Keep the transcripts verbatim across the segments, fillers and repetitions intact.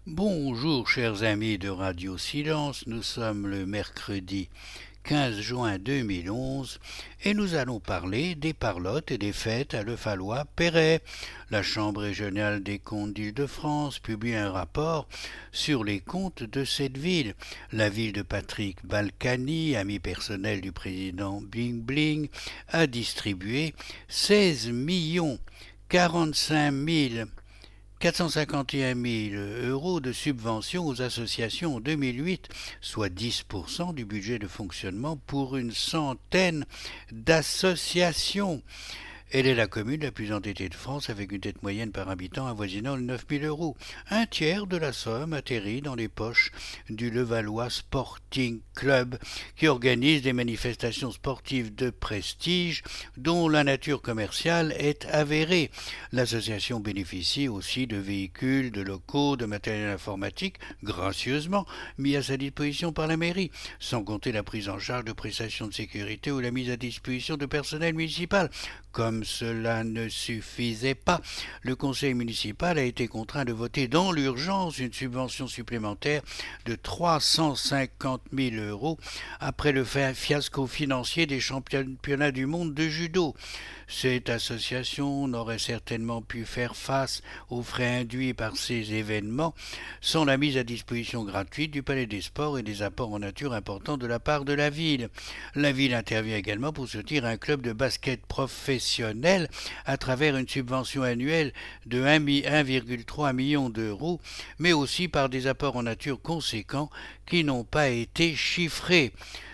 Bonjour chers amis de Radio Silence, nous sommes le mercredi quinze juin deux mille onze et nous allons parler des parlottes et des fêtes à Levallois-Perret. La Chambre régionale des comptes d'Île-de-France publie un rapport sur les comptes de cette ville. La ville de Patrick Balkany, ami personnel du président Bling Bling, a distribué seize millions quarante-cinq mille quatre cent cinquante et un mille euros de subventions aux associations en deux mille huit, soit dix pour cent du budget de fonctionnement pour une centaine d'associations. Elle est la commune la plus endettée de France avec une dette moyenne par habitant avoisinant les neuf mille euros. Un tiers de la somme atterrit dans les poches du Levallois Sporting Club qui organise des manifestations sportives de prestige dont la nature commerciale est avérée. L'association bénéficie aussi de véhicules, de locaux, de matériel informatique gracieusement mis à sa disposition par la mairie, sans compter la prise en charge de prestations de sécurité ou la mise à disposition de personnel municipal. Comme cela ne suffisait pas, le conseil municipal a été contraint de voter dans l'urgence une subvention supplémentaire de trois cent cinquante mille euros après le fiasco financier des championnats du monde de judo. Cette association n'aurait certainement pu faire face aux frais induits par ces événements sans la mise à disposition gratuite du Palais des Sports et des apports en nature importants de la part de la ville. La ville intervient également pour soutenir un club de basket professionnel à travers une subvention annuelle de un virgule trois million d'euros, mais aussi par des apports en nature conséquents qui n'ont pas été chiffrés.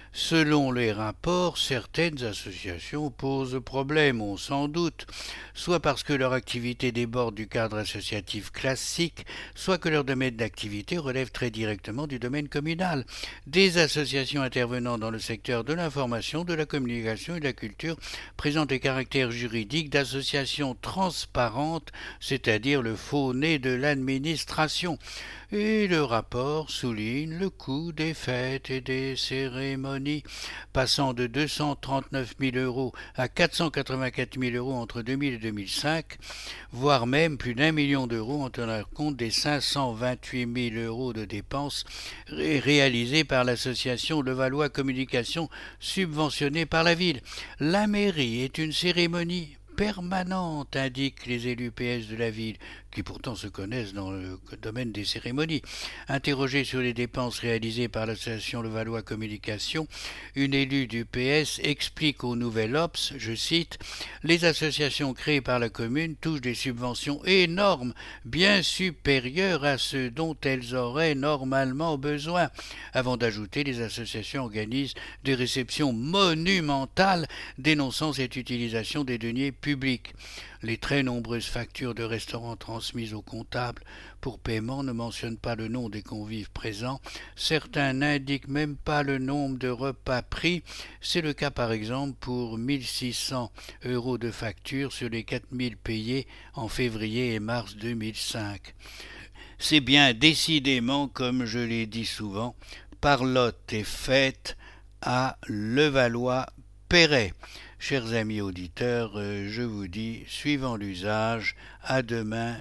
Selon les rapports, certaines associations posent problème, on s'en doute, soit parce que leur activité déborde du cadre associatif classique, soit que leur domaine d'activité relève très directement du domaine communal. Des associations intervenant dans le secteur de l'information, de la communication et de la culture présentent les caractères juridiques d'associations transparentes, c'est-à-dire le faux nez de l'administration. Et le rapport souligne le coût des fêtes et des cérémonies, passant de deux cent trente-neuf mille euros à quatre cent quatre-vingt-quatre mille euros entre deux mille et deux mille cinq, voire même plus d'un million d'euros en tenant compte des cinq cent vingt-huit mille euros de dépenses ré- réalisées par l'association Levallois Communication subventionnée par la ville. La mairie est une cérémonie permanente, indiquent les élus P S de la ville, qui pourtant se connaissent dans le domaine des cérémonies. Interrogée sur les dépenses réalisées par l'association Levallois Communication, une élue du P S explique au Nouvel Obs, je cite, « Les associations créées par la commune touchent des subventions énormes, bien supérieures à ce dont elles auraient normalement besoin. » Avant d'ajouter, les associations organisent des réceptions monumentales dénonçant cette utilisation des deniers publics. Les très nombreuses factures de restaurants transmises au comptable pour paiement ne mentionnent pas le nom des convives présents. Certains n'indiquent même pas le nombre de repas pris. C'est le cas par exemple pour mille six cents euros de factures sur les quatre mille payés en février et mars deux mille cinq. C'est bien décidément, comme je l'ai dit souvent, parlotte et fête à Levallois-Perret. Chers amis auditeurs, je vous dis, suivant l'usage, à demain